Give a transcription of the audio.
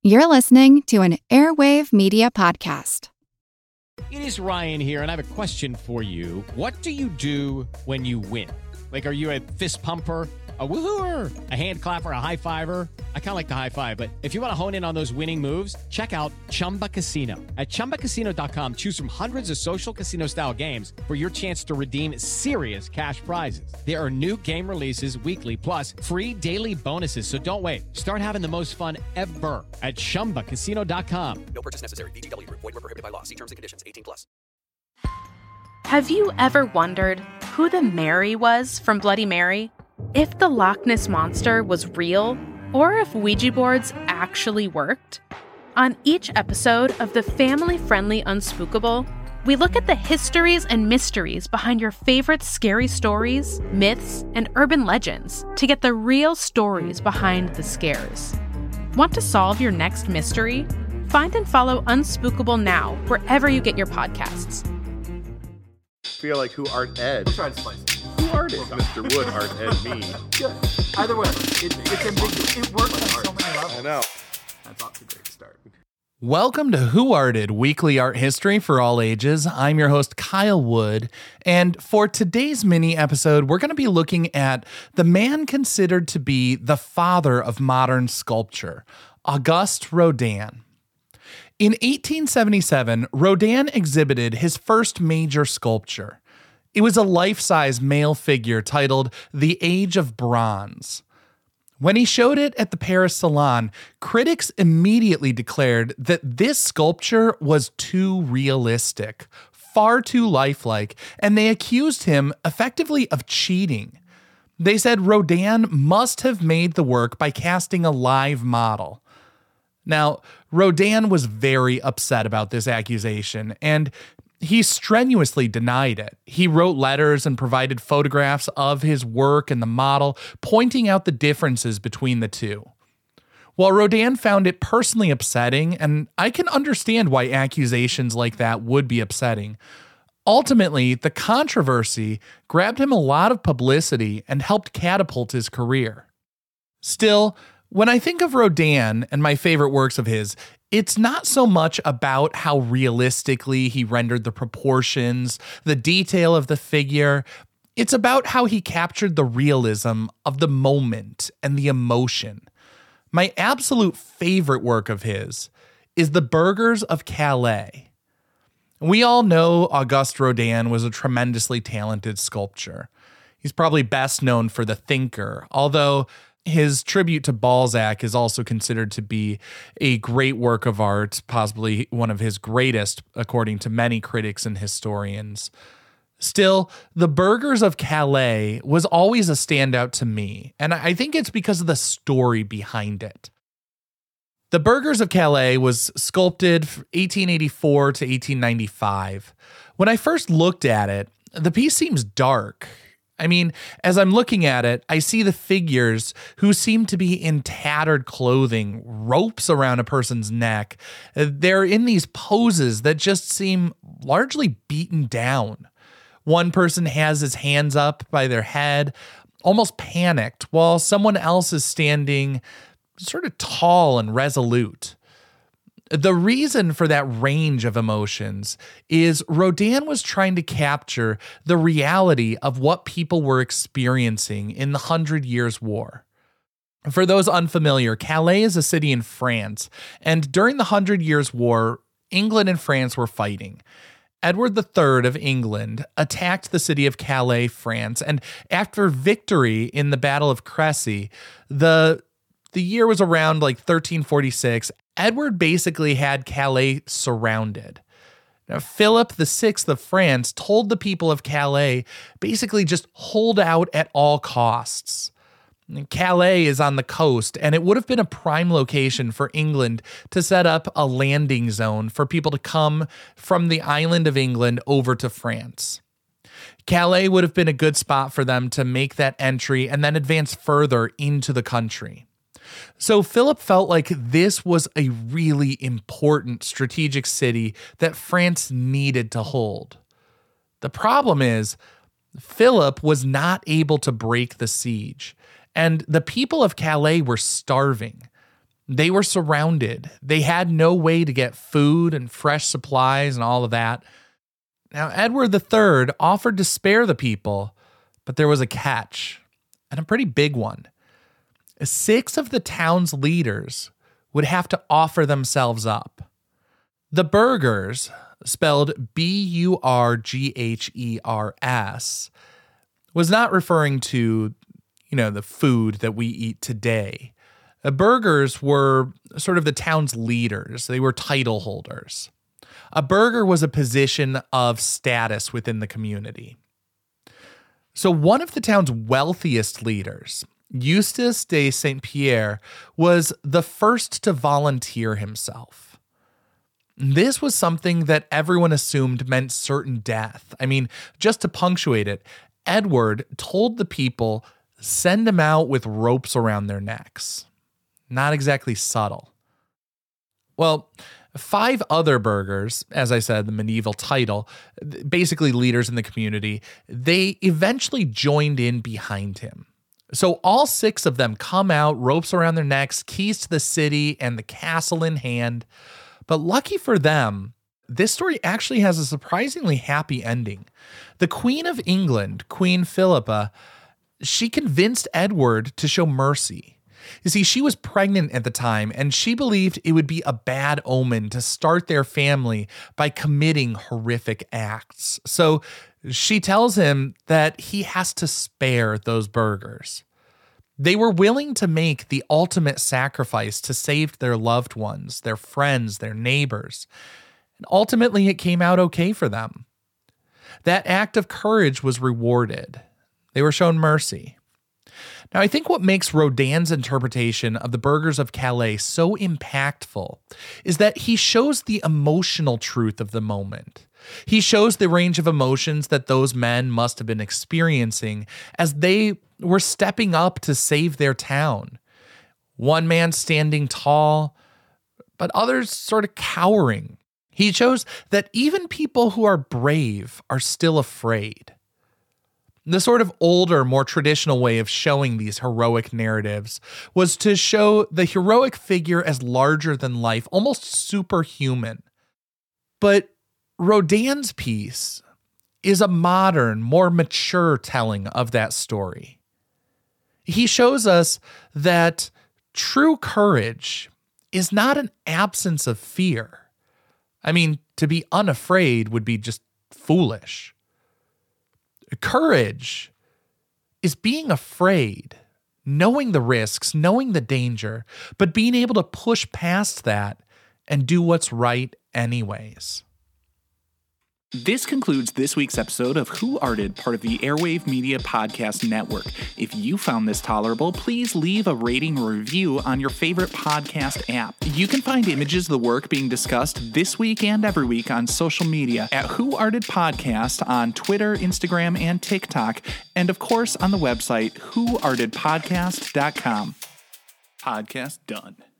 You're listening to an Airwave Media Podcast. It is Ryan here, and I have a question for you. What do you do when you win? Like, are you a fist pumper, a woohooer, a hand clapper, a high fiver? I kind of like the high five, but if you want to hone in on those winning moves, check out Chumba Casino. At ChumbaCasino.com, choose from hundreds of social casino-style games for your chance to redeem serious cash prizes. There are new game releases weekly, plus free daily bonuses, so don't wait. Start having the most fun ever at ChumbaCasino.com. No purchase necessary. VGW Group. Void where prohibited by law. See terms and conditions. 18+. Have you ever wondered who the Mary was from Bloody Mary? If the Loch Ness Monster was real, or if Ouija boards actually worked? On each episode of the family-friendly Unspookable, we look at the histories and mysteries behind your favorite scary stories, myths, and urban legends to get the real stories behind the scares. Want to solve your next mystery? Find and follow Unspookable now, wherever you get your podcasts. Feel like who Art Ed? We'll try to spice it. Who Art Ed? Mr. Wood, Art Ed, me. Good. Either way, it's ambiguous. It works on so many levels. I know. That's off to a great start. Welcome to Who Arted, weekly art history for all ages. I'm your host, Kyle Wood, and for today's mini episode, we're going to be looking at the man considered to be the father of modern sculpture, Auguste Rodin. In 1877, Rodin exhibited his first major sculpture. It was a life-size male figure titled The Age of Bronze. When he showed it at the Paris Salon, critics immediately declared that this sculpture was too realistic, far too lifelike, and they accused him effectively of cheating. They said Rodin must have made the work by casting a live model. Now, Rodin was very upset about this accusation, and he strenuously denied it. He wrote letters and provided photographs of his work and the model, pointing out the differences between the two. While Rodin found it personally upsetting, and I can understand why accusations like that would be upsetting, ultimately, the controversy grabbed him a lot of publicity and helped catapult his career. Still, when I think of Rodin and my favorite works of his, it's not so much about how realistically he rendered the proportions, the detail of the figure. It's about how he captured the realism of the moment and the emotion. My absolute favorite work of his is The Burghers of Calais. We all know Auguste Rodin was a tremendously talented sculptor. He's probably best known for The Thinker, although his tribute to Balzac is also considered to be a great work of art, possibly one of his greatest, according to many critics and historians. Still, The Burghers of Calais was always a standout to me, and I think it's because of the story behind it. The Burghers of Calais was sculpted from 1884 to 1895. When I first looked at it, the piece seems dark. I mean, as I'm looking at it, I see the figures who seem to be in tattered clothing, ropes around a person's neck. They're in these poses that just seem largely beaten down. One person has his hands up by their head, almost panicked, while someone else is standing sort of tall and resolute. The reason for that range of emotions is Rodin was trying to capture the reality of what people were experiencing in the 100 Years' War. For those unfamiliar, Calais is a city in France, and during the 100 Years' War, England and France were fighting. Edward III of England attacked the city of Calais, France, and after victory in the Battle of Crécy, the year was around like 1346, Edward basically had Calais surrounded. Now, Philip VI of France told the people of Calais basically just hold out at all costs. Calais is on the coast, and it would have been a prime location for England to set up a landing zone for people to come from the island of England over to France. Calais would have been a good spot for them to make that entry and then advance further into the country. So Philip felt like this was a really important strategic city that France needed to hold. The problem is, Philip was not able to break the siege, and the people of Calais were starving. They were surrounded. They had no way to get food and fresh supplies and all of that. Now, Edward III offered to spare the people, but there was a catch, and a pretty big one. 6 of the town's leaders would have to offer themselves up. The burghers, spelled Burghers, was not referring to, the food that we eat today. Burghers were sort of the town's leaders. They were title holders. A burgher was a position of status within the community. So one of the town's wealthiest leaders, Eustace de Saint Pierre, was the first to volunteer himself. This was something that everyone assumed meant certain death. I mean, just to punctuate it, Edward told the people, send them out with ropes around their necks. Not exactly subtle. Well, 5 other burghers, as I said, the medieval title, basically leaders in the community, they eventually joined in behind him. So all 6 of them come out, ropes around their necks, keys to the city and the castle in hand. But lucky for them, this story actually has a surprisingly happy ending. The Queen of England, Queen Philippa, she convinced Edward to show mercy. You see, she was pregnant at the time, and she believed it would be a bad omen to start their family by committing horrific acts. So she tells him that he has to spare those burghers. They were willing to make the ultimate sacrifice to save their loved ones, their friends, their neighbors. And ultimately, it came out okay for them. That act of courage was rewarded. They were shown mercy. Now, I think what makes Rodin's interpretation of the burghers of Calais so impactful is that he shows the emotional truth of the moment. He shows the range of emotions that those men must have been experiencing as they were stepping up to save their town. One man standing tall, but others sort of cowering. He shows that even people who are brave are still afraid. The sort of older, more traditional way of showing these heroic narratives was to show the heroic figure as larger than life, almost superhuman. But Rodin's piece is a modern, more mature telling of that story. He shows us that true courage is not an absence of fear. I mean, to be unafraid would be just foolish. Courage is being afraid, knowing the risks, knowing the danger, but being able to push past that and do what's right anyways. This concludes this week's episode of Who Arted, part of the Airwave Media Podcast Network. If you found this tolerable, please leave a rating or review on your favorite podcast app. You can find images of the work being discussed this week and every week on social media at Who Arted Podcast on Twitter, Instagram, and TikTok, and of course on the website whoartedpodcast.com. Podcast done.